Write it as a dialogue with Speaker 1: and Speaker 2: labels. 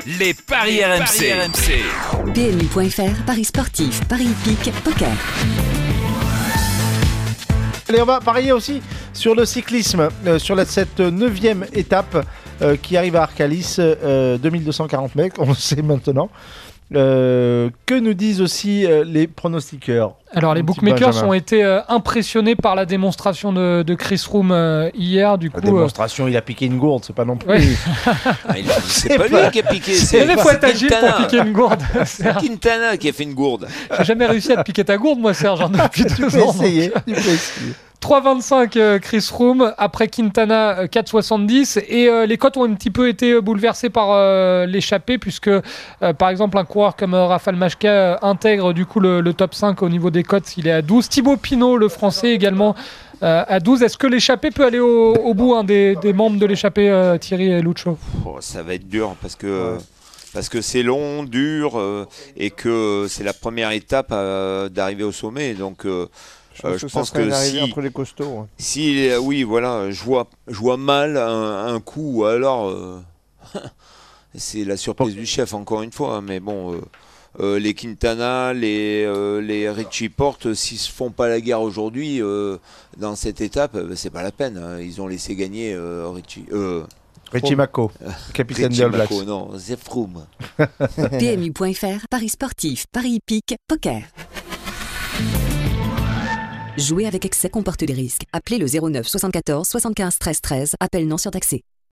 Speaker 1: Les paris RMC.
Speaker 2: PMU.fr, paris sportif, paris hippique, poker.
Speaker 3: Allez, on va parier aussi sur le cyclisme, sur cette 9e étape qui arrive à Arcalis, 2240 mètres, on le sait maintenant. Que nous disent aussi les pronostiqueurs?
Speaker 4: Alors les bookmakers ont été impressionnés par la démonstration de Chris Froome hier. Du coup,
Speaker 3: démonstration, il a piqué une gourde, c'est pas non plus.
Speaker 4: Ouais.
Speaker 5: C'est pas lui qui a piqué,
Speaker 4: Il faut être agile pour piquer une gourde.
Speaker 5: C'est Quintana qui a fait une gourde.
Speaker 4: J'ai jamais réussi à te piquer ta gourde, moi, Serge. Depuis
Speaker 3: Tu
Speaker 4: 2
Speaker 3: peux
Speaker 4: ans.
Speaker 3: essayer, tu peux essayer.
Speaker 4: 3,25 Chris Froome, après Quintana 4,70 et les cotes ont un petit peu été bouleversées par l'échappée puisque par exemple un coureur comme Rafał Majka intègre du coup le top 5 au niveau des cotes, il est à 12. Thibaut Pinot, le français également à 12. Est-ce que l'échappée peut aller au bout, des membres de l'échappée, Thierry Lucho?
Speaker 5: Ça va être dur parce que c'est long, dur et que c'est la première étape d'arriver au sommet, donc je pense que
Speaker 6: entre les costauds.
Speaker 5: Oui, voilà, je vois mal un coup, ou alors c'est la surprise du chef encore une fois, mais bon, les Quintana, les Richie Porte, s'ils se font pas la guerre aujourd'hui dans cette étape, c'est pas la peine, hein. Ils ont laissé gagner
Speaker 3: Richie Mako, capitaine de All Blacks.
Speaker 5: Non, c'est Froome.
Speaker 2: PMU.fr, paris sportif, paris hippique, poker. Jouer avec excès comporte des risques. Appelez le 09 74 75 13 13. Appel non surtaxé.